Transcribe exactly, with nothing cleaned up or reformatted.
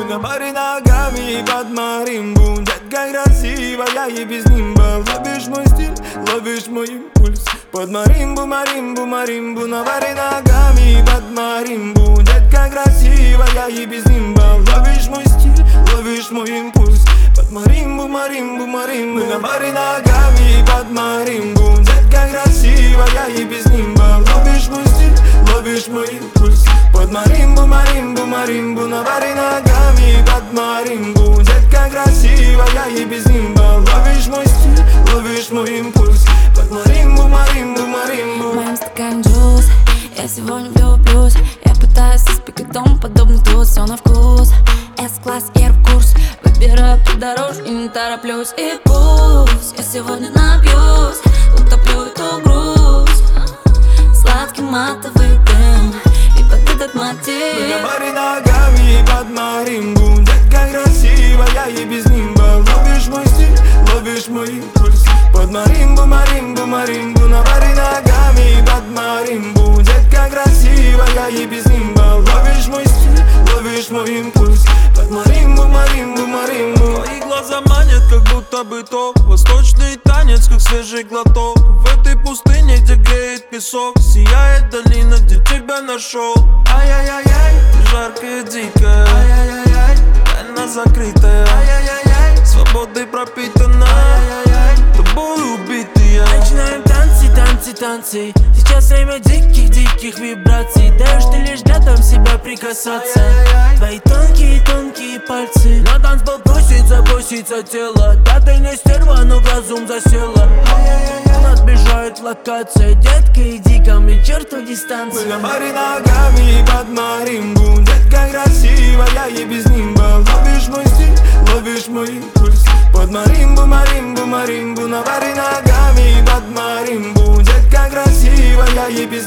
на баре ногами под маримбу. Детка красивая и без нимба. Ловишь мой стиль, ловишь мой импульс. Под маримбу, маримбу, маримбу. На баре ногами под маримбу. Детка красивая и без нимба. Ловишь мой стиль, ловишь мой импульс. Под маримбу, маримбу, маримбу. На баре ногами под маримбу. Детка красивая и без нимба. Ловишь мой стиль, ловишь мой импульс. Под маримбу, маримбу, маримбу. На баре ногами под маримбу. Детка красивая и без нимба. Ловишь мой стиль, ловишь мой импульс. Под маримбу, маримбу, маримбу. В моем стакане джуз, я сегодня влюблюсь. Я пытаюсь испекать дом, подобный тут, все на вкус. С-класс, эйр-курс, выбираю по дороже и не тороплюсь. И пусть я сегодня напьюсь, утоплю эту грусть. Сладкий матовый дым и под этот мотив. На баре ногами под маримбу. Детка красивая и без нимба. Ловишь мой стиль, ловишь мой импульс. Под маримбу, маримбу, маримбу. На баре ногами под маримбу. Детка красивая и без нимба. Ловишь мой стиль, ловишь мой импульс. Под маримбу, маримбу, маримбу. Твои глаза манят, как будто бы то восточный танец, как свежий глоток. В этой пустыне, где греет песок, сияет долина, где тебя нашел. Ай-яй-яй-яй, ты жаркая, дикая, ай-яй-яй-яй, тайна закрытая, ай-яй-яй-яй, свободой пропитана, ай-яй-яй, тобой убитый я. Начинаем танцы, танцы, танцы. Сейчас время диких-диких вибраций. Даешь ты лишь рядом себя прикасаться. Твои тонкие-тонкие пальцы. На танцпол просится, просится тело. Да ты не стерва, но в разум засела. Отбежает локация. Детка, иди ко мне, черту дистанцию. На баре ногами под маримбу. Детка красивая и без нимба. Ловишь мой стиль, ловишь мой импульс. Под маримбу, маримбу, маримбу. На баре ногами под маримбу. Детка красивая и без